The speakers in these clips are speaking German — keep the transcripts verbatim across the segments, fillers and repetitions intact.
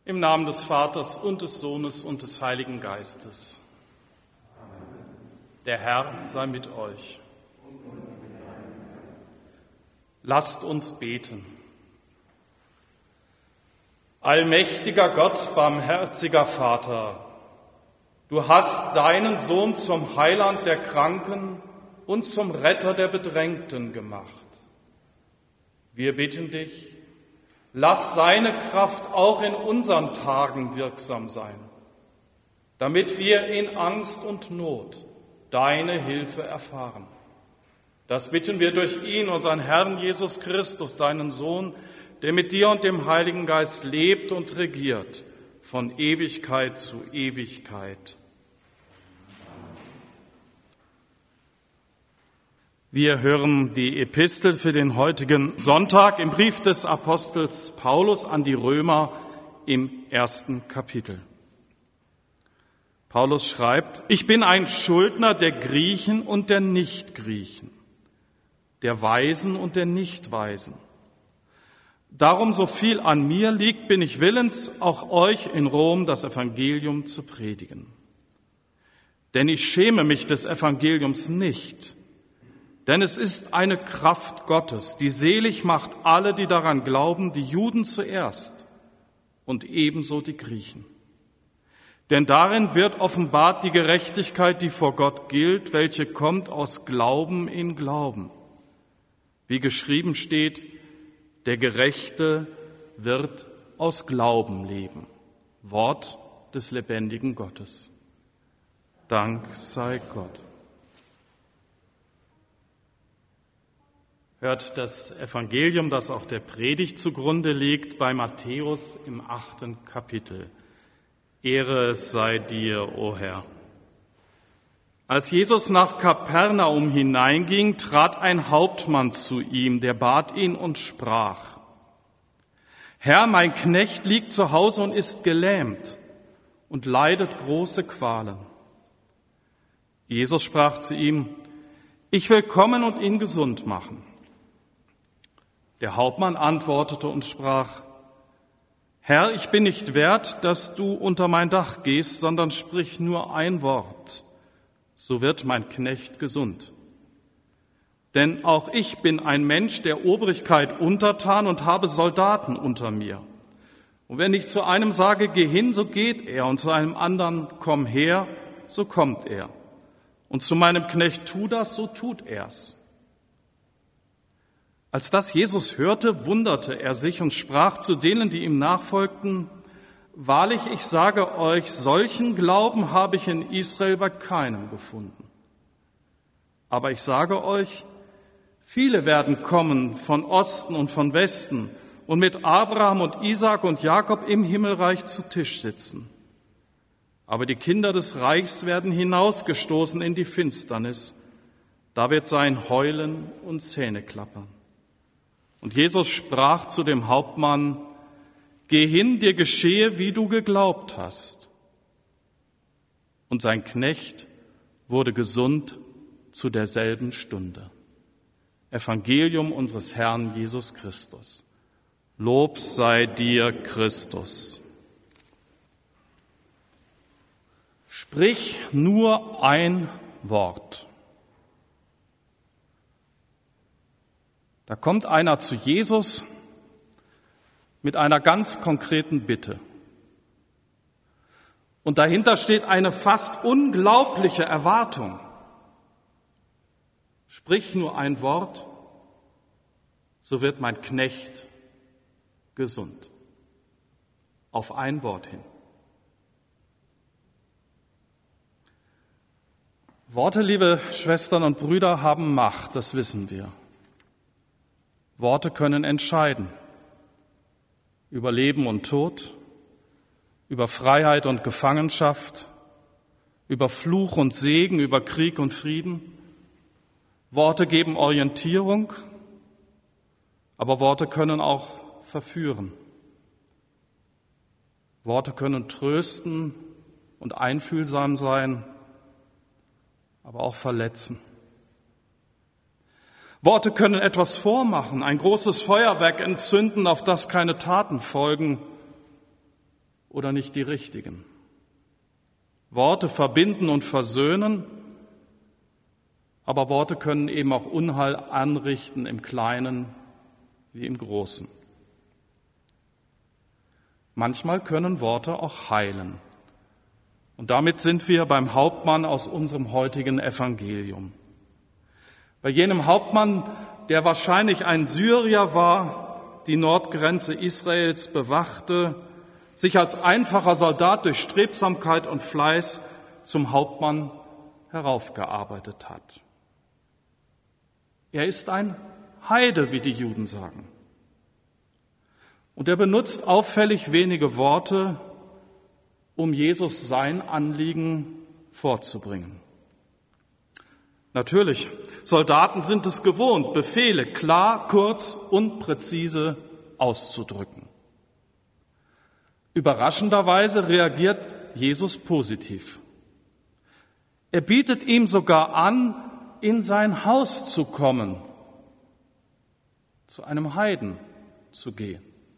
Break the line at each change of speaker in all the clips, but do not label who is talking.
Im Namen des Vaters und des Sohnes und des Heiligen Geistes. Der Herr sei mit euch. Lasst uns beten. Allmächtiger Gott, barmherziger Vater, du hast deinen Sohn zum Heiland der Kranken und zum Retter der Bedrängten gemacht. Wir bitten dich, lass seine Kraft auch in unseren Tagen wirksam sein, damit wir in Angst und Not deine Hilfe erfahren. Das bitten wir durch ihn, unseren Herrn Jesus Christus, deinen Sohn, der mit dir und dem Heiligen Geist lebt und regiert, von Ewigkeit zu Ewigkeit. Wir hören die Epistel für den heutigen Sonntag im Brief des Apostels Paulus an die Römer im ersten Kapitel. Paulus schreibt: Ich bin ein Schuldner der Griechen und der Nichtgriechen, der Weisen und der Nichtweisen. Darum, so viel an mir liegt, bin ich willens, auch euch in Rom das Evangelium zu predigen. Denn ich schäme mich des Evangeliums nicht, denn es ist eine Kraft Gottes, die selig macht alle, die daran glauben, die Juden zuerst und ebenso die Griechen. Denn darin wird offenbart die Gerechtigkeit, die vor Gott gilt, welche kommt aus Glauben in Glauben. Wie geschrieben steht, der Gerechte wird aus Glauben leben. Wort des lebendigen Gottes. Dank sei Gott. Hört das Evangelium, das auch der Predigt zugrunde liegt, bei Matthäus im achten Kapitel. Ehre es sei dir, o Herr. Als Jesus nach Kapernaum hineinging, trat ein Hauptmann zu ihm, der bat ihn und sprach: Herr, mein Knecht liegt zu Hause und ist gelähmt und leidet große Qualen. Jesus sprach zu ihm: Ich will kommen und ihn gesund machen. Der Hauptmann antwortete und sprach: Herr, ich bin nicht wert, dass du unter mein Dach gehst, sondern sprich nur ein Wort, so wird mein Knecht gesund. Denn auch ich bin ein Mensch der Obrigkeit untertan und habe Soldaten unter mir. Und wenn ich zu einem sage, geh hin, so geht er, und zu einem anderen, komm her, so kommt er. Und zu meinem Knecht, tu das, so tut er's. Als das Jesus hörte, wunderte er sich und sprach zu denen, die ihm nachfolgten: Wahrlich, ich sage euch, solchen Glauben habe ich in Israel bei keinem gefunden. Aber ich sage euch, viele werden kommen von Osten und von Westen und mit Abraham und Isaak und Jakob im Himmelreich zu Tisch sitzen. Aber die Kinder des Reichs werden hinausgestoßen in die Finsternis. Da wird sein Heulen und Zähneklappern. Und Jesus sprach zu dem Hauptmann: Geh hin, dir geschehe, wie du geglaubt hast. Und sein Knecht wurde gesund zu derselben Stunde. Evangelium unseres Herrn Jesus Christus. Lob sei dir, Christus. Sprich nur ein Wort. Da kommt einer zu Jesus mit einer ganz konkreten Bitte. Und dahinter steht eine fast unglaubliche Erwartung. Sprich nur ein Wort, so wird mein Knecht gesund. Auf ein Wort hin. Worte, liebe Schwestern und Brüder, haben Macht, das wissen wir. Worte können entscheiden über Leben und Tod, über Freiheit und Gefangenschaft, über Fluch und Segen, über Krieg und Frieden. Worte geben Orientierung, aber Worte können auch verführen. Worte können trösten und einfühlsam sein, aber auch verletzen. Worte können etwas vormachen, ein großes Feuerwerk entzünden, auf das keine Taten folgen. oder nicht die richtigen. Worte verbinden und versöhnen, aber Worte können eben auch Unheil anrichten im Kleinen wie im Großen. Manchmal können Worte auch heilen. Und damit sind wir beim Hauptmann aus unserem heutigen Evangelium. Bei jenem Hauptmann, der wahrscheinlich ein Syrier war, die Nordgrenze Israels bewachte, sich als einfacher Soldat durch Strebsamkeit und Fleiß zum Hauptmann heraufgearbeitet hat. Er ist ein Heide, wie die Juden sagen. Und er benutzt auffällig wenige Worte, um Jesus sein Anliegen vorzubringen. Natürlich, Soldaten sind es gewohnt, Befehle klar, kurz und präzise auszudrücken. Überraschenderweise reagiert Jesus positiv. Er bietet ihm sogar an, in sein Haus zu kommen, zu einem Heiden zu gehen.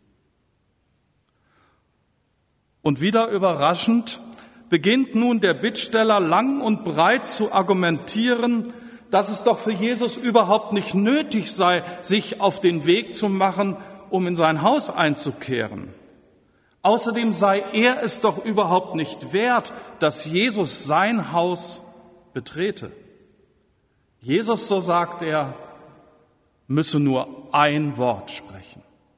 Und wieder überraschend beginnt nun der Bittsteller lang und breit zu argumentieren, dass es doch für Jesus überhaupt nicht nötig sei, sich auf den Weg zu machen, um in sein Haus einzukehren. Außerdem sei er es doch überhaupt nicht wert, dass Jesus sein Haus betrete. Jesus, so sagt er, müsse nur ein Wort sprechen.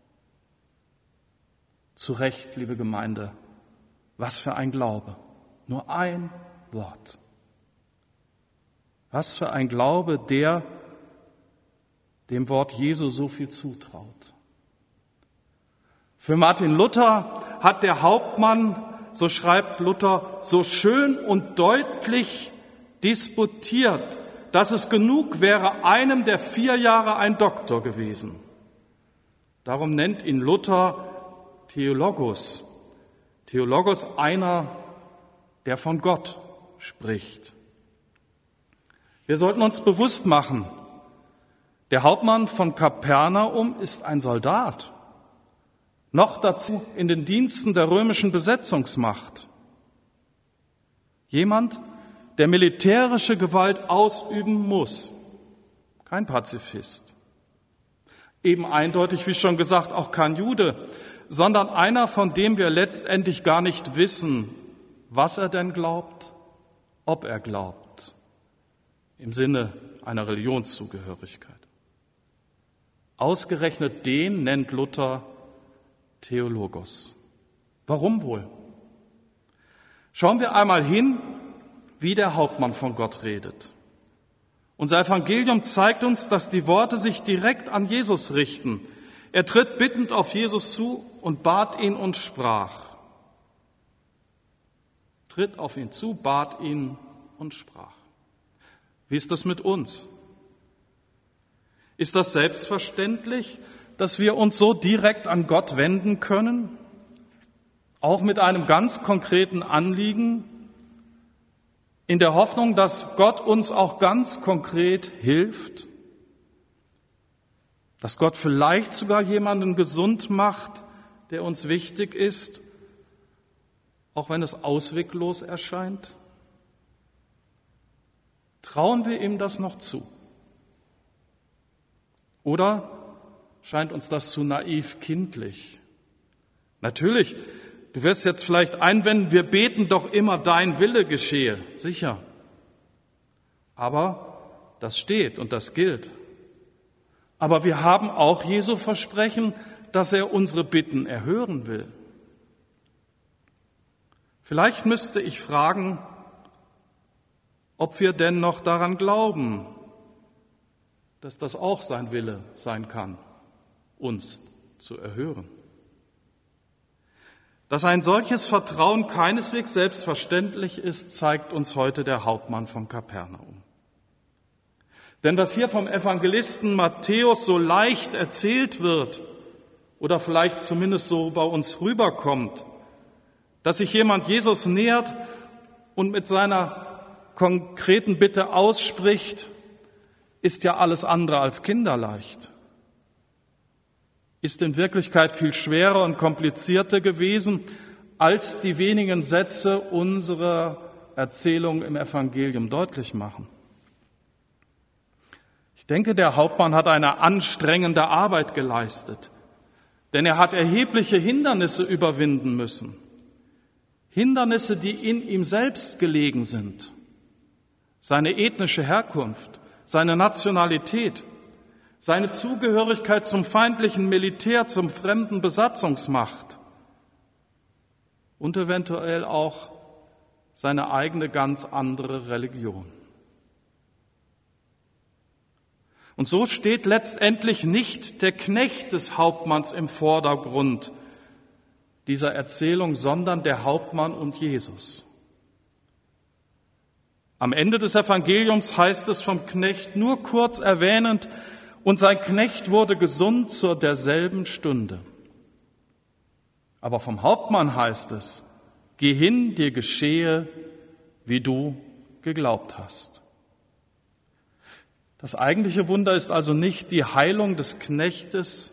Zu Recht, liebe Gemeinde, was für ein Glaube, nur ein Wort. Was für ein Glaube, der dem Wort Jesu so viel zutraut. Für Martin Luther hat der Hauptmann, so schreibt Luther, so schön und deutlich disputiert, dass es genug wäre, einem der vier Jahre ein Doktor gewesen. Darum nennt ihn Luther Theologos. Theologos, einer, der von Gott spricht. Wir sollten uns bewusst machen, der Hauptmann von Kapernaum ist ein Soldat, noch dazu in den Diensten der römischen Besetzungsmacht. Jemand, der militärische Gewalt ausüben muss, kein Pazifist. Eben eindeutig, wie schon gesagt, auch kein Jude, sondern einer, von dem wir letztendlich gar nicht wissen, was er denn glaubt, ob er glaubt, im Sinne einer Religionszugehörigkeit. Ausgerechnet den nennt Luther Theologos. Warum wohl? Schauen wir einmal hin, wie der Hauptmann von Gott redet. Unser Evangelium zeigt uns, dass die Worte sich direkt an Jesus richten. Er tritt bittend auf Jesus zu und bat ihn und sprach. Tritt auf ihn zu, bat ihn und sprach. Wie ist das mit uns? Ist das selbstverständlich, dass wir uns so direkt an Gott wenden können? Auch mit einem ganz konkreten Anliegen, in der Hoffnung, dass Gott uns auch ganz konkret hilft? Dass Gott vielleicht sogar jemanden gesund macht, der uns wichtig ist, auch wenn es ausweglos erscheint? Trauen wir ihm das noch zu? Oder scheint uns das zu naiv kindlich? Natürlich, du wirst jetzt vielleicht einwenden, wir beten doch immer, dein Wille geschehe. Sicher. Aber das steht und das gilt. Aber wir haben auch Jesu Versprechen, dass er unsere Bitten erhören will. Vielleicht müsste ich fragen, ob wir denn noch daran glauben, dass das auch sein Wille sein kann, uns zu erhören. Dass ein solches Vertrauen keineswegs selbstverständlich ist, zeigt uns heute der Hauptmann von Kapernaum. Denn was hier vom Evangelisten Matthäus so leicht erzählt wird, oder vielleicht zumindest so bei uns rüberkommt, dass sich jemand Jesus nähert und mit seiner konkreten Bitte ausspricht, ist ja alles andere als kinderleicht. Ist in Wirklichkeit viel schwerer und komplizierter gewesen, als die wenigen Sätze unserer Erzählung im Evangelium deutlich machen. Ich denke, der Hauptmann hat eine anstrengende Arbeit geleistet, denn er hat erhebliche Hindernisse überwinden müssen. Hindernisse, die in ihm selbst gelegen sind. Seine ethnische Herkunft, seine Nationalität, seine Zugehörigkeit zum feindlichen Militär, zum fremden Besatzungsmacht und eventuell auch seine eigene ganz andere Religion. Und so steht letztendlich nicht der Knecht des Hauptmanns im Vordergrund dieser Erzählung, sondern der Hauptmann und Jesus. Am Ende des Evangeliums heißt es vom Knecht nur kurz erwähnend, und sein Knecht wurde gesund zu derselben Stunde. Aber vom Hauptmann heißt es, geh hin, dir geschehe, wie du geglaubt hast. Das eigentliche Wunder ist also nicht die Heilung des Knechtes,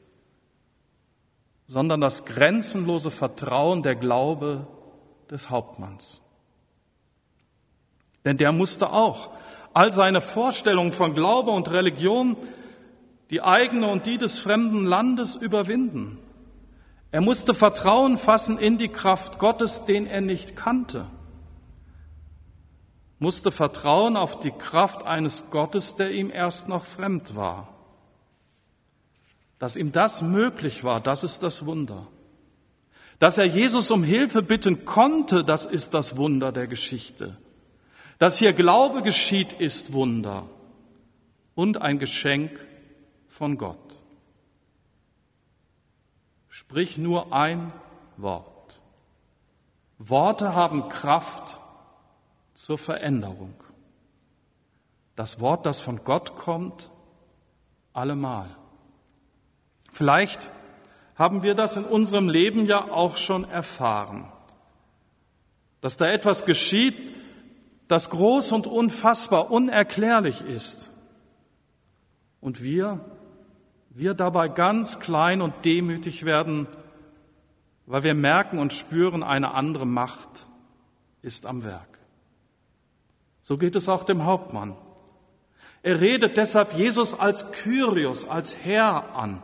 sondern das grenzenlose Vertrauen, der Glaube des Hauptmanns. Denn der musste auch all seine Vorstellungen von Glaube und Religion, die eigene und die des fremden Landes, überwinden. Er musste Vertrauen fassen in die Kraft Gottes, den er nicht kannte. Musste vertrauen auf die Kraft eines Gottes, der ihm erst noch fremd war. Dass ihm das möglich war, das ist das Wunder. Dass er Jesus um Hilfe bitten konnte, das ist das Wunder der Geschichte. Dass hier Glaube geschieht, ist Wunder und ein Geschenk von Gott. Sprich nur ein Wort. Worte haben Kraft zur Veränderung. Das Wort, das von Gott kommt, allemal. Vielleicht haben wir das in unserem Leben ja auch schon erfahren, dass da etwas geschieht, das groß und unfassbar, unerklärlich ist. Und wir, wir dabei ganz klein und demütig werden, weil wir merken und spüren, eine andere Macht ist am Werk. So geht es auch dem Hauptmann. Er redet deshalb Jesus als Kyrios, als Herr an.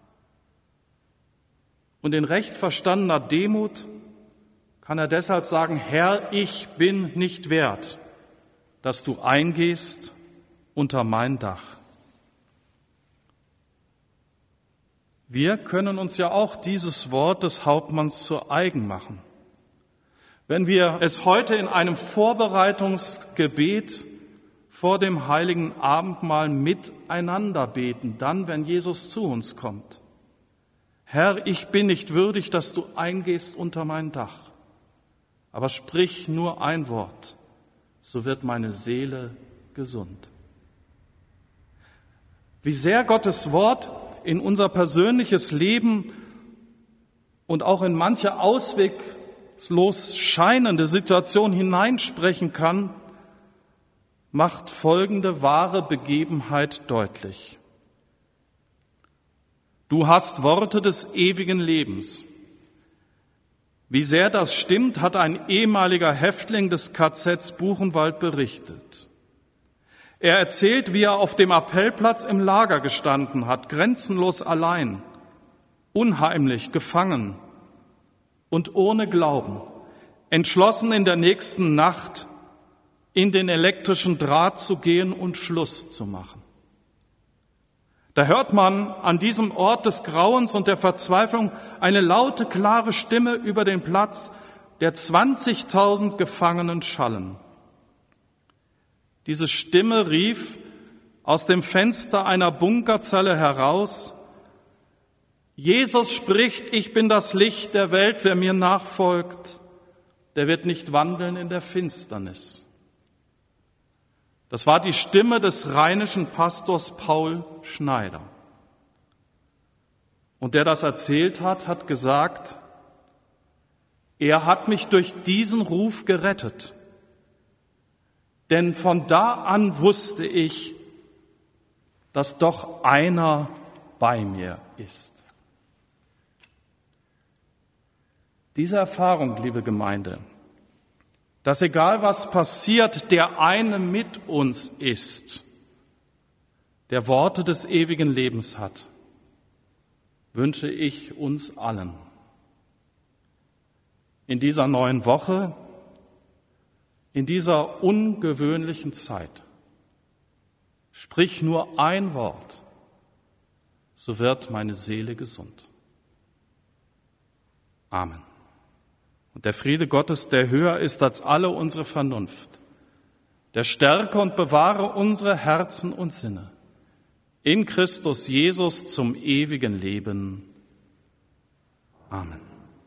Und in recht verstandener Demut kann er deshalb sagen, Herr, ich bin nicht wert, dass du eingehst unter mein Dach. Wir können uns ja auch dieses Wort des Hauptmanns zu eigen machen. Wenn wir es heute in einem Vorbereitungsgebet vor dem heiligen Abendmahl miteinander beten, dann, wenn Jesus zu uns kommt. Herr, ich bin nicht würdig, dass du eingehst unter mein Dach, aber sprich nur ein Wort, so wird meine Seele gesund. Wie sehr Gottes Wort in unser persönliches Leben und auch in manche ausweglos scheinende Situation hineinsprechen kann, macht folgende wahre Begebenheit deutlich. Du hast Worte des ewigen Lebens. Wie sehr das stimmt, hat ein ehemaliger Häftling des K Zs Buchenwald berichtet. Er erzählt, wie er auf dem Appellplatz im Lager gestanden hat, grenzenlos allein, unheimlich gefangen und ohne Glauben, entschlossen in der nächsten Nacht in den elektrischen Draht zu gehen und Schluss zu machen. Da hört man an diesem Ort des Grauens und der Verzweiflung eine laute, klare Stimme über den Platz der zwanzigtausend Gefangenen schallen. Diese Stimme rief aus dem Fenster einer Bunkerzelle heraus, Jesus spricht, ich bin das Licht der Welt, wer mir nachfolgt, der wird nicht wandeln in der Finsternis. Das war die Stimme des rheinischen Pastors Paul Schneider. Und der das erzählt hat, hat gesagt, er hat mich durch diesen Ruf gerettet. Denn von da an wusste ich, dass doch einer bei mir ist. Diese Erfahrung, liebe Gemeinde, dass egal was passiert, der eine mit uns ist, der Worte des ewigen Lebens hat, wünsche ich uns allen. In dieser neuen Woche, in dieser ungewöhnlichen Zeit, sprich nur ein Wort, so wird meine Seele gesund. Amen. Und der Friede Gottes, der höher ist als alle unsere Vernunft, der stärke und bewahre unsere Herzen und Sinne in Christus Jesus zum ewigen Leben. Amen.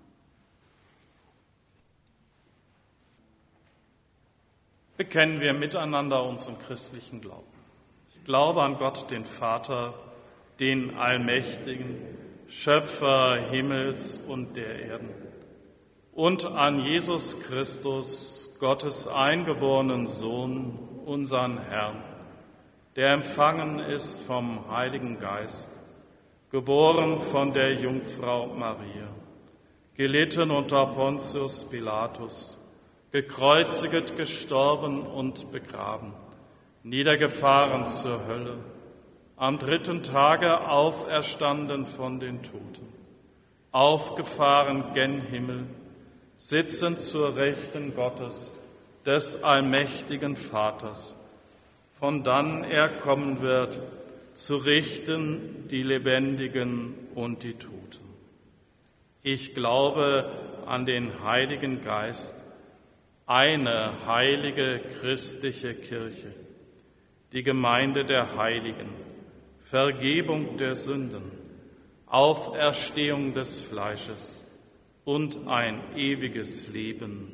Bekennen wir miteinander unseren christlichen Glauben. Ich glaube an Gott, den Vater, den Allmächtigen, Schöpfer Himmels und der Erden, und an Jesus Christus, Gottes eingeborenen Sohn, unseren Herrn, der empfangen ist vom Heiligen Geist, geboren von der Jungfrau Maria, gelitten unter Pontius Pilatus, gekreuzigt, gestorben und begraben, niedergefahren zur Hölle, am dritten Tage auferstanden von den Toten, aufgefahren gen Himmel, sitzend zur Rechten Gottes, des allmächtigen Vaters, von dann er kommen wird, zu richten die Lebendigen und die Toten. Ich glaube an den Heiligen Geist, eine heilige christliche Kirche, die Gemeinde der Heiligen, Vergebung der Sünden, Auferstehung des Fleisches und ein ewiges Leben.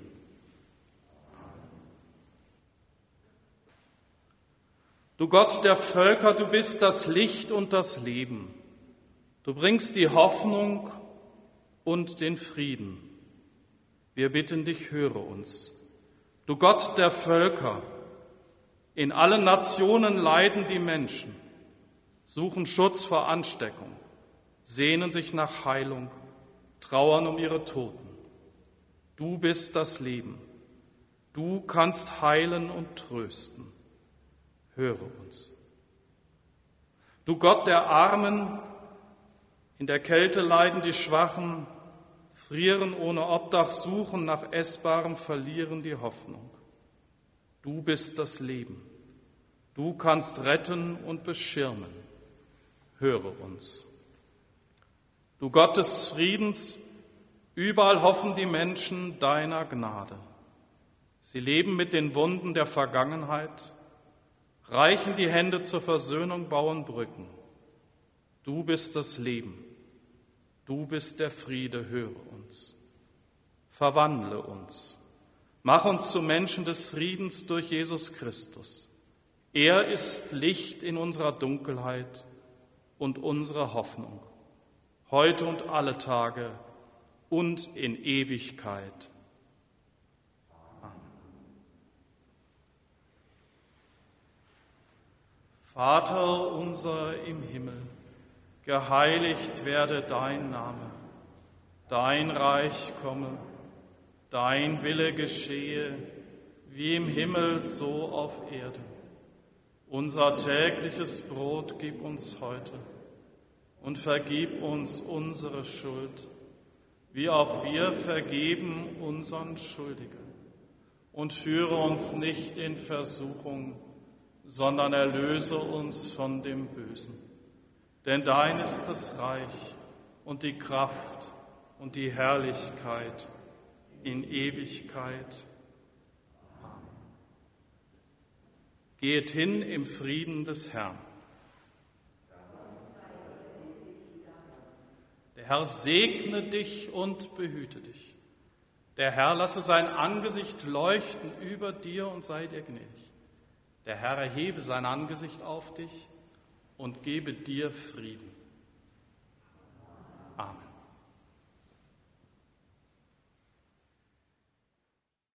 Du Gott der Völker, du bist das Licht und das Leben. Du bringst die Hoffnung und den Frieden. Wir bitten dich, höre uns. Du Gott der Völker, in allen Nationen leiden die Menschen, suchen Schutz vor Ansteckung, sehnen sich nach Heilung, trauern um ihre Toten. Du bist das Leben. Du kannst heilen und trösten. Höre uns. Du Gott der Armen, in der Kälte leiden die Schwachen, frieren ohne Obdach, suchen nach Essbarem, verlieren die Hoffnung. Du bist das Leben. Du kannst retten und beschirmen. Höre uns. Du Gott des Friedens, überall hoffen die Menschen deiner Gnade. Sie leben mit den Wunden der Vergangenheit, reichen die Hände zur Versöhnung, bauen Brücken. Du bist das Leben. Du bist der Friede, höre uns. Verwandle uns. Mach uns zu Menschen des Friedens durch Jesus Christus. Er ist Licht in unserer Dunkelheit und unsere Hoffnung, heute und alle Tage und in Ewigkeit. Amen. Vater unser im Himmel, geheiligt werde dein Name, dein Reich komme, dein Wille geschehe, wie im Himmel so auf Erden. Unser tägliches Brot gib uns heute und vergib uns unsere Schuld, wie auch wir vergeben unseren Schuldigen. Und führe uns nicht in Versuchung, sondern erlöse uns von dem Bösen. Denn dein ist das Reich und die Kraft und die Herrlichkeit in Ewigkeit. Amen. Geht hin im Frieden des Herrn. Der Herr segne dich und behüte dich. Der Herr lasse sein Angesicht leuchten über dir und sei dir gnädig. Der Herr erhebe sein Angesicht auf dich und gebe dir Frieden. Amen.